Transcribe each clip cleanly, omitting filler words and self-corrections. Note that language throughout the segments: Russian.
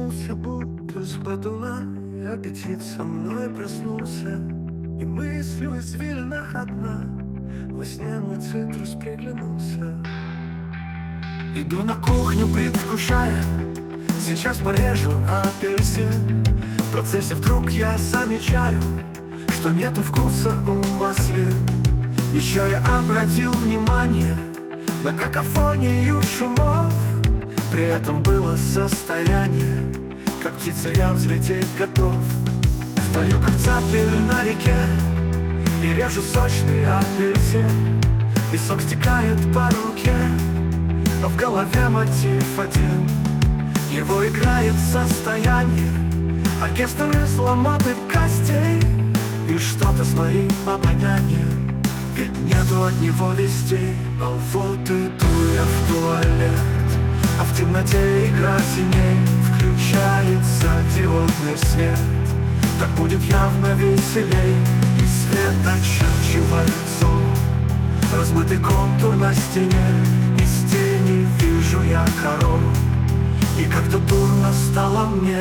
Очнулся будто с подула, и аппетит со мной проснулся, и мысль в извилинах одна, во сне мой цитрус приглянулся. Иду на кухню, предвкушая, сейчас порежу апельсин. В процессе вдруг я замечаю, что нету вкуса у маслин. Еще я обратил внимание на какофонию шумов. При этом было состояние, как птица я взлететь готов. Стою как цапель на реке и режу сочный апельсин. Песок стекает по руке, но в голове мотив один. Его играет состояние, оркестр из ломоты костей. И что-то с моим обонянием, ведь нету от него вестей. Но вот иду я в туалет, а в темноте игра теней. Включается диодный свет, так будет явно веселей. И свет очерчивает сон, размытый контур на стене. Из тени вижу я корону, и как-то дурно стало мне.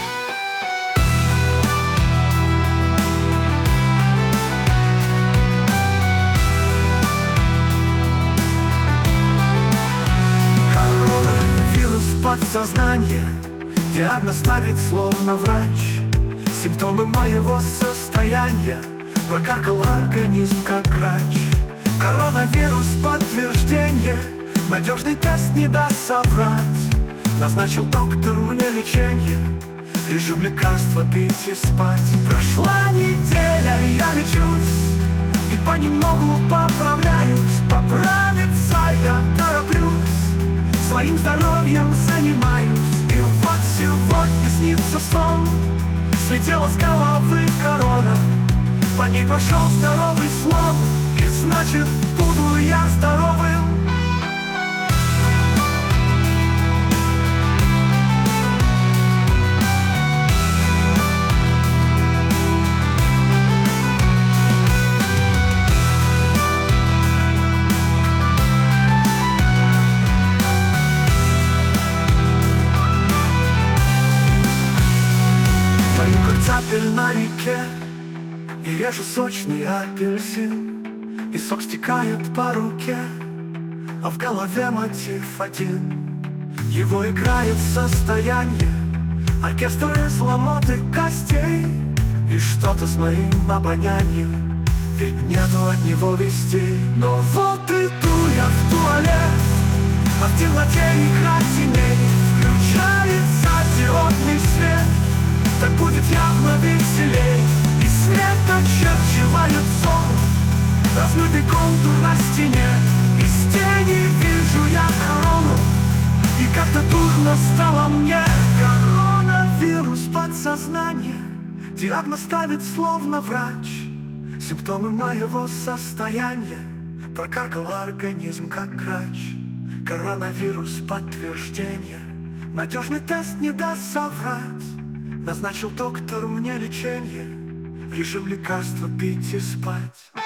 Подсознание диагноз ставит словно врач. Симптомы моего состояния прокаркал организм как грач. Коронавирус подтверждение, надежный тест не даст соврать. Назначил доктор мне лечение, режим лекарства пить и спать. Прошла неделя, я лечусь и понемногу поправляюсь. Поправиться я тороплюсь, своим здоровьем занимаюсь. И вот сегодня снится сон, слетела с головы корона, по ней прошел здоровый слон, и значит буду я здоровым. Цапель на реке и режу сочный апельсин. И сок стекает по руке, а в голове мотив один. Его играет состояние, оркестр из ломоты костей. И что-то с моим обонянием, ведь нету от него вестей. Но вот иду я в туалет, а в темноте игра теней. Включается диодный свет, так будет явно веселей. И свет очерчивает сон, размытый контур на стене. Из тени вижу я корону, и как-то дурно стало мне. Коронавирус подсознание диагноз ставит словно врач. Симптомы моего состояния прокаркал организм как грач. Коронавирус подтверждение, надежный тест не даст соврать. Назначил доктор мне лечение, режим лекарства пить и спать.